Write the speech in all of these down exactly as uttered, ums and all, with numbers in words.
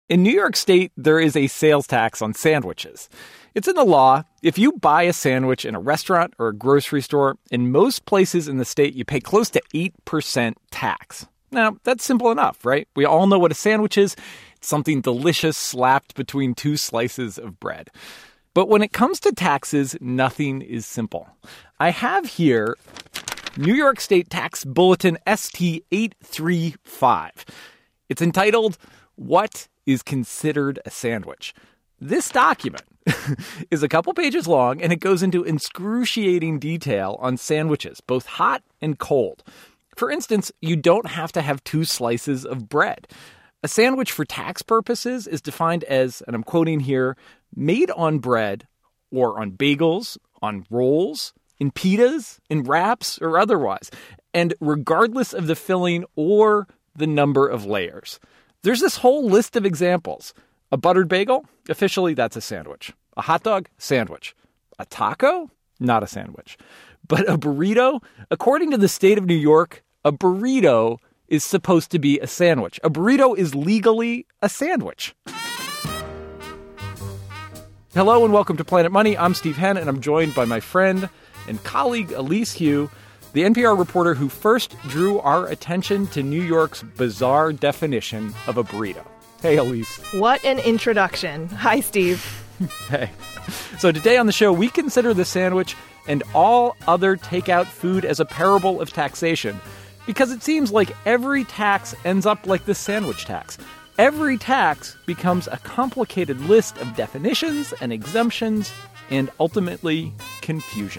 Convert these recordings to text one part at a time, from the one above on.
In New York State, there is a sales tax on sandwiches. It's in the law. If you buy a sandwich in a restaurant or a grocery store, in most places in the state, you pay close to eight percent tax. Now, that's simple enough, right? We all know what a sandwich is. It's something delicious slapped between two slices of bread. But when it comes to taxes, nothing is simple. I have here New York State Tax Bulletin S T eight thirty-five. It's entitled, What is Considered a Sandwich? This document is a couple pages long, and it goes into excruciating detail on sandwiches, both hot and cold. For instance, you don't have to have two slices of bread. A sandwich for tax purposes is defined as, and I'm quoting here, made on bread or on bagels, on rolls, in pitas, in wraps, or otherwise, and regardless of the filling or the number of layers. There's this whole list of examples. A buttered bagel? Officially, that's a sandwich. A hot dog? Sandwich. A taco? Not a sandwich. But a burrito? According to the state of New York, a burrito is supposed to be a sandwich. A burrito is legally a sandwich. Hello and welcome to Planet Money. I'm Steve Henn, and I'm joined by my friend and colleague Elise Hu, the N P R reporter who first drew our attention to New York's bizarre definition of a burrito. Hey, Elise. What an introduction. Hi, Steve. Hey. So today on the show, we consider the sandwich and all other takeout food as a parable of taxation, because it seems like every tax ends up like the sandwich tax. Every tax becomes a complicated list of definitions and exemptions and ultimately confusion.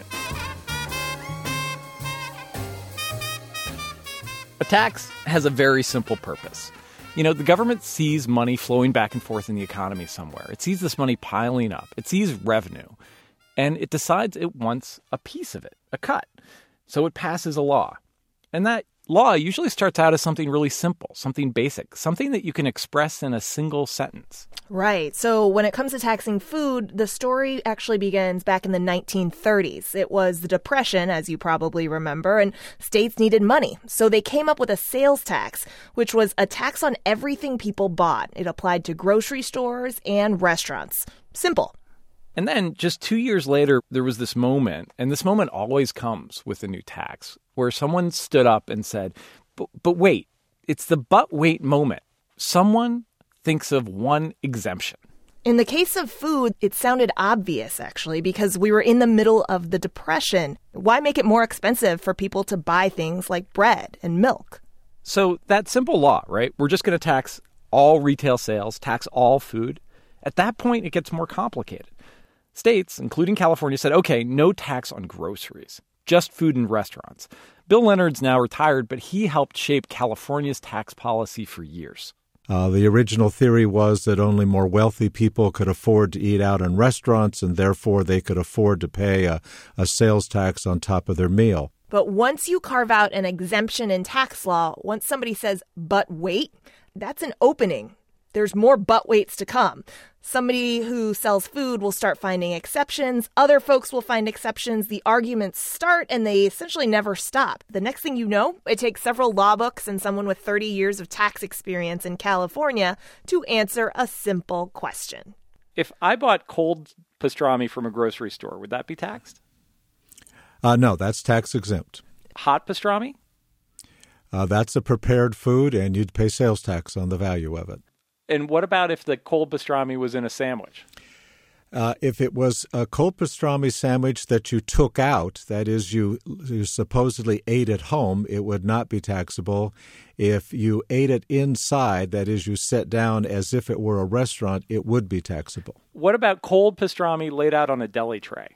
A tax has a very simple purpose. You know, the government sees money flowing back and forth in the economy somewhere. It sees this money piling up. It sees revenue. And it decides it wants a piece of it, a cut. So it passes a law. And that law usually starts out as something really simple, something basic, something that you can express in a single sentence. Right. So when it comes to taxing food, the story actually begins back in the nineteen thirties. It was the Depression, as you probably remember, and states needed money. So they came up with a sales tax, which was a tax on everything people bought. It applied to grocery stores and restaurants. Simple. And then just two years later, there was this moment, and this moment always comes with a new tax, where someone stood up and said, but, but wait, it's the but wait moment. Someone thinks of one exemption. In the case of food, it sounded obvious, actually, because we were in the middle of the Depression. Why make it more expensive for people to buy things like bread and milk? So that simple law, right? We're just going to tax all retail sales, tax all food. At that point, it gets more complicated. States, including California, said, okay, no tax on groceries, just food and restaurants. Bill Leonard's now retired, but he helped shape California's tax policy for years. Uh, the original theory was that only more wealthy people could afford to eat out in restaurants, and therefore they could afford to pay a, a sales tax on top of their meal. But once you carve out an exemption in tax law, once somebody says, but wait, that's an opening. There's more but waits to come. Somebody who sells food will start finding exceptions. Other folks will find exceptions. The arguments start, and they essentially never stop. The next thing you know, it takes several law books and someone with thirty years of tax experience in California to answer a simple question. If I bought cold pastrami from a grocery store, would that be taxed? Uh, no, that's tax exempt. Hot pastrami? Uh, that's a prepared food, and you'd pay sales tax on the value of it. And what about if the cold pastrami was in a sandwich? Uh, if it was a cold pastrami sandwich that you took out, that is, you, you supposedly ate at home, it would not be taxable. If you ate it inside, that is, you sat down as if it were a restaurant, it would be taxable. What about cold pastrami laid out on a deli tray?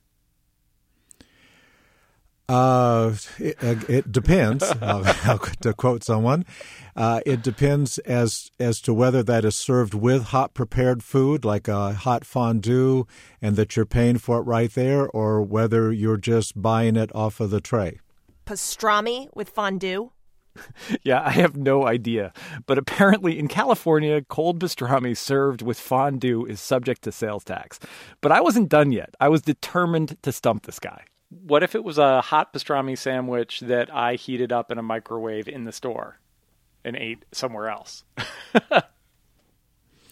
Uh, it, it depends, uh, to quote someone. Uh, it depends as as to whether that is served with hot prepared food, like a hot fondue, and that you're paying for it right there, or whether you're just buying it off of the tray. Pastrami with fondue? Yeah, I have no idea. But apparently in California, cold pastrami served with fondue is subject to sales tax. But I wasn't done yet. I was determined to stump this guy. What if it was a hot pastrami sandwich that I heated up in a microwave in the store and ate somewhere else?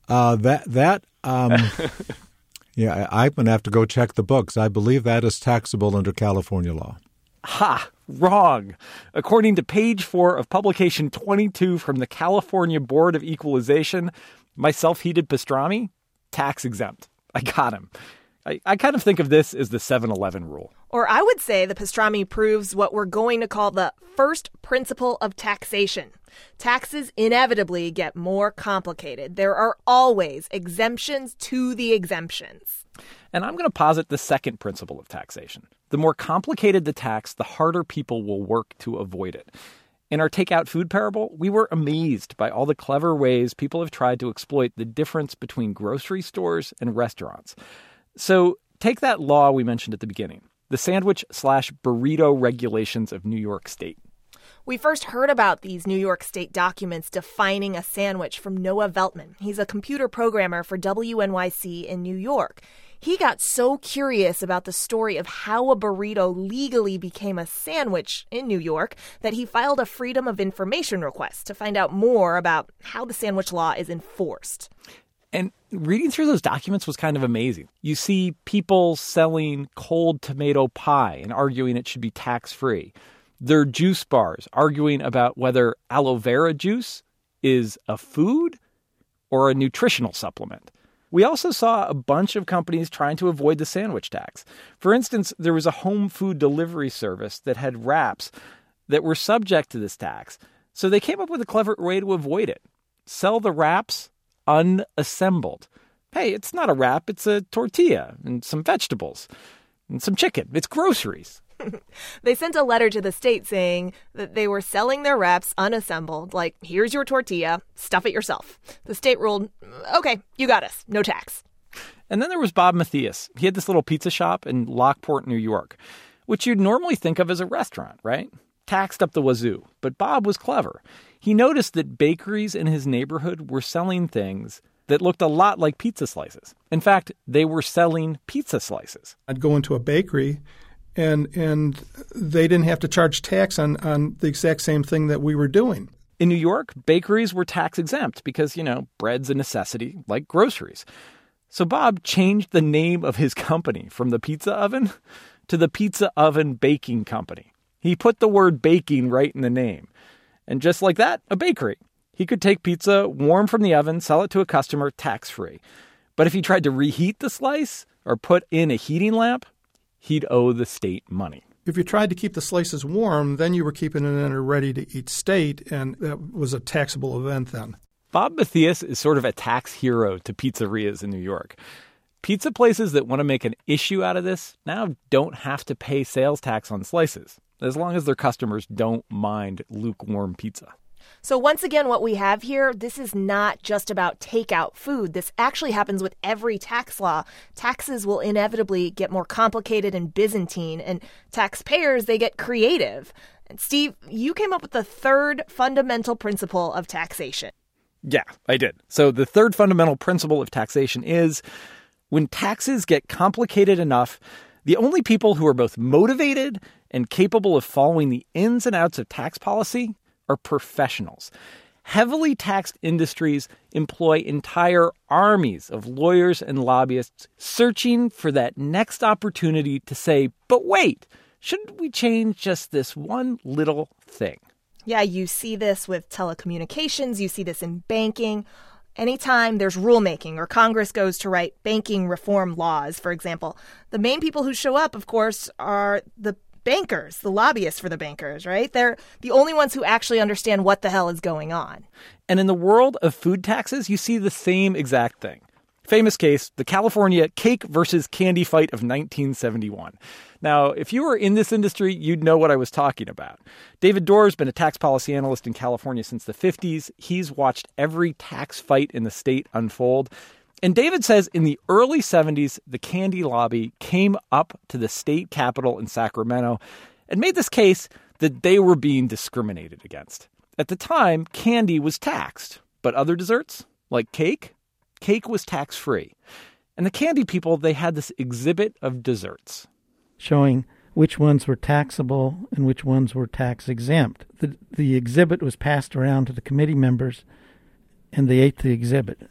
Uh, that, that um, yeah, I, I'm going to have to go check the books. I believe that is taxable under California law. Ha! Wrong. According to page four of publication twenty-two from the California Board of Equalization, my self-heated pastrami, tax exempt. I got him. I, I kind of think of this as the seven eleven rule. Or I would say the pastrami proves what we're going to call the first principle of taxation. Taxes inevitably get more complicated. There are always exemptions to the exemptions. And I'm going to posit the second principle of taxation. The more complicated the tax, the harder people will work to avoid it. In our takeout food parable, we were amazed by all the clever ways people have tried to exploit the difference between grocery stores and restaurants. So take that law we mentioned at the beginning, the sandwich slash burrito regulations of New York State. We first heard about these New York State documents defining a sandwich from Noah Veltman. He's a computer programmer for W N Y C in New York. He got so curious about the story of how a burrito legally became a sandwich in New York that he filed a Freedom of Information request to find out more about how the sandwich law is enforced. And reading through those documents was kind of amazing. You see people selling cold tomato pie and arguing it should be tax-free. There are juice bars arguing about whether aloe vera juice is a food or a nutritional supplement. We also saw a bunch of companies trying to avoid the sandwich tax. For instance, there was a home food delivery service that had wraps that were subject to this tax. So they came up with a clever way to avoid it. Sell the wraps unassembled. Hey, it's not a wrap, it's a tortilla and some vegetables and some chicken. It's groceries. They sent a letter to the state saying that they were selling their wraps unassembled, like, here's your tortilla, stuff it yourself. The state ruled, okay, you got us, no tax. And then there was Bob Matthias. He had this little pizza shop in Lockport, New York, which you'd normally think of as a restaurant, right? Taxed up the wazoo. But Bob was clever. He noticed that bakeries in his neighborhood were selling things that looked a lot like pizza slices. In fact, they were selling pizza slices. I'd go into a bakery and and they didn't have to charge tax on, on the exact same thing that we were doing. In New York, bakeries were tax exempt because, you know, bread's a necessity like groceries. So Bob changed the name of his company from the Pizza Oven to the Pizza Oven Baking Company. He put the word baking right in the name. And just like that, a bakery. He could take pizza warm from the oven, sell it to a customer tax-free. But if he tried to reheat the slice or put in a heating lamp, he'd owe the state money. If you tried to keep the slices warm, then you were keeping it in a ready-to-eat state, and that was a taxable event then. Bob Matthias is sort of a tax hero to pizzerias in New York. Pizza places that want to make an issue out of this now don't have to pay sales tax on slices, as long as their customers don't mind lukewarm pizza. So once again, what we have here, this is not just about takeout food. This actually happens with every tax law. Taxes will inevitably get more complicated and Byzantine, and taxpayers, they get creative. And Steve, you came up with the third fundamental principle of taxation. Yeah, I did. So the third fundamental principle of taxation is when taxes get complicated enough, the only people who are both motivated and capable of following the ins and outs of tax policy are professionals. Heavily taxed industries employ entire armies of lawyers and lobbyists searching for that next opportunity to say, but wait, shouldn't we change just this one little thing? Yeah, you see this with telecommunications, you see this in banking. Anytime there's rulemaking or Congress goes to write banking reform laws, for example, the main people who show up, of course, are the bankers, the lobbyists for the bankers, right? They're the only ones who actually understand what the hell is going on. And in the world of food taxes, you see the same exact thing. Famous case, the California cake versus candy fight of nineteen seventy-one. Now, if you were in this industry, you'd know what I was talking about. David Doerr's been a tax policy analyst in California since the fifties. He's watched every tax fight in the state unfold. And David says in the early seventies, the candy lobby came up to the state capitol in Sacramento and made this case that they were being discriminated against. At the time, candy was taxed, but other desserts, like cake, cake was tax-free. And the candy people, they had this exhibit of desserts, showing which ones were taxable and which ones were tax-exempt. The, the exhibit was passed around to the committee members, and they ate the exhibit.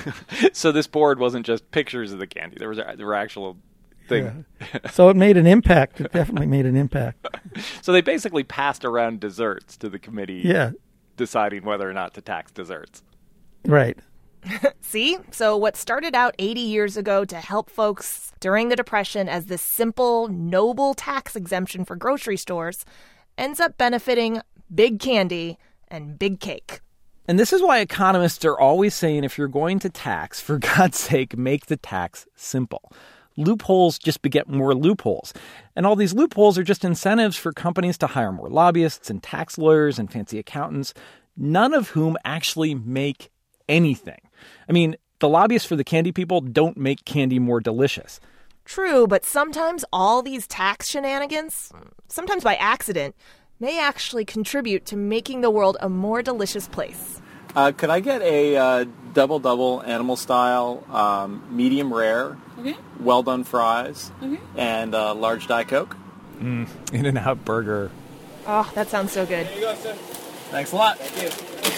So this board wasn't just pictures of the candy. There was there were actual things. Yeah. So it made an impact. It definitely made an impact. So they basically passed around desserts to the committee Yeah. deciding whether or not to tax desserts. Right. See? So what started out eighty years ago to help folks during the Depression as this simple, noble tax exemption for grocery stores ends up benefiting big candy and big cake. And this is why economists are always saying if you're going to tax, for God's sake, make the tax simple. Loopholes just beget more loopholes. And all these loopholes are just incentives for companies to hire more lobbyists and tax lawyers and fancy accountants, none of whom actually make anything. I mean, the lobbyists for the candy people don't make candy more delicious. True, but sometimes all these tax shenanigans, sometimes by accident, may actually contribute to making the world a more delicious place. Uh, could I get a uh, double-double animal style, um, medium rare, okay. well done fries, okay. and uh, large Diet Coke? Mm, In-N-Out Burger. Oh, that sounds so good. There you go, sir. Thanks a lot. Thank you.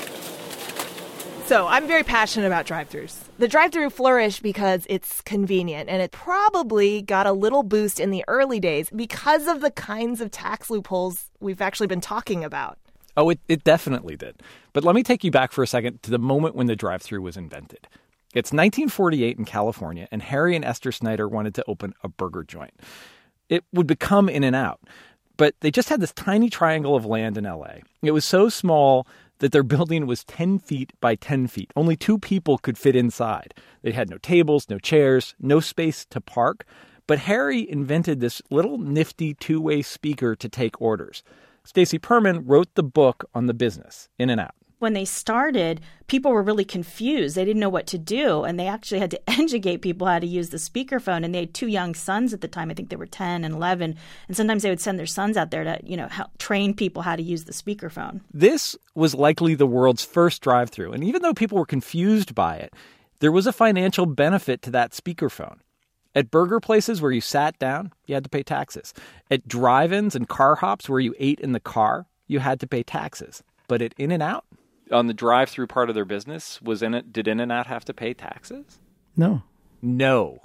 So I'm very passionate about drive-thrus. The drive-thru flourished because it's convenient, and it probably got a little boost in the early days because of the kinds of tax loopholes we've actually been talking about. Oh, it, it definitely did. But let me take you back for a second to the moment when the drive-thru was invented. It's nineteen forty-eight in California, and Harry and Esther Snyder wanted to open a burger joint. It would become In-N-Out, but they just had this tiny triangle of land in L A. It was so small that their building was ten feet by ten feet. Only two people could fit inside. They had no tables, no chairs, no space to park. But Harry invented this little nifty two-way speaker to take orders. Stacy Perman wrote the book on the business, In-N-Out. When they started, people were really confused. They didn't know what to do, and they actually had to educate people how to use the speakerphone. And they had two young sons at the time. I think they were ten and eleven. And sometimes they would send their sons out there to, you know, help train people how to use the speakerphone. This was likely the world's first drive-thru. And even though people were confused by it, there was a financial benefit to that speakerphone. At burger places where you sat down, you had to pay taxes. At drive-ins and car hops where you ate in the car, you had to pay taxes. But at In-N-Out, on the drive-through part of their business, was in it? Did In-N-Out have to pay taxes? No. No.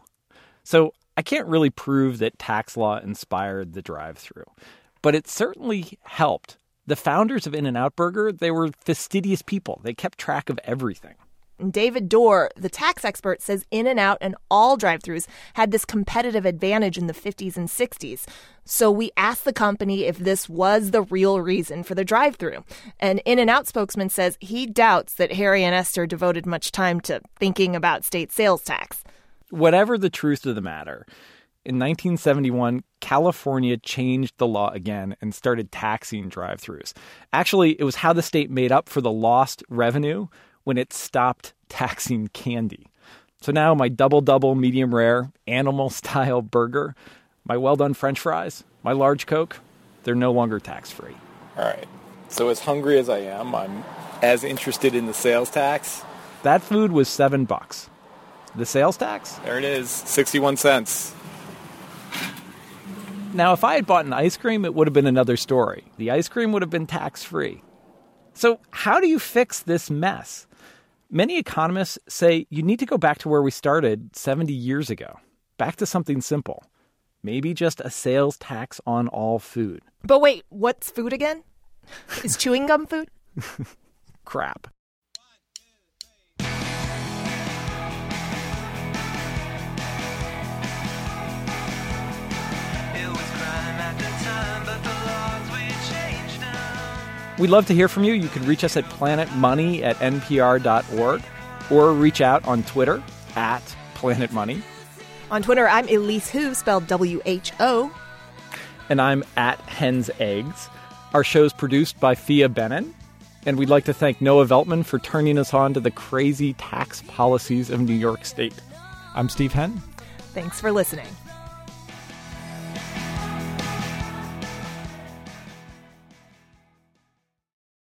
So I can't really prove that tax law inspired the drive-through, but it certainly helped. The founders of In-N-Out Burger, they were fastidious people. They kept track of everything. David Dorr, the tax expert, says In-N-Out and all drive-thrus had this competitive advantage in the fifties and sixties. So we asked the company if this was the real reason for the drive-thru. And In-N-Out spokesman says he doubts that Harry and Esther devoted much time to thinking about state sales tax. Whatever the truth of the matter, in nineteen seventy-one, California changed the law again and started taxing drive-thrus. Actually, it was how the state made up for the lost revenue when it stopped taxing candy. So now my double-double medium rare animal-style burger, my well-done French fries, my large Coke, they're no longer tax-free. All right. So as hungry as I am, I'm as interested in the sales tax. That food was seven bucks. The sales tax? There it is, sixty-one cents. Now, if I had bought an ice cream, it would have been another story. The ice cream would have been tax-free. So how do you fix this mess? Many economists say you need to go back to where we started seventy years ago, back to something simple. Maybe just a sales tax on all food. But wait, what's food again? Is chewing gum food? Crap. We'd love to hear from you. You can reach us at planet money at n p r dot org or reach out on Twitter at Planet Money. On Twitter, I'm Elise Hu, spelled W H O. And I'm at Hen's Eggs. Our show's produced by Fia Benin. And we'd like to thank Noah Veltman for turning us on to the crazy tax policies of New York State. I'm Steve Henn. Thanks for listening.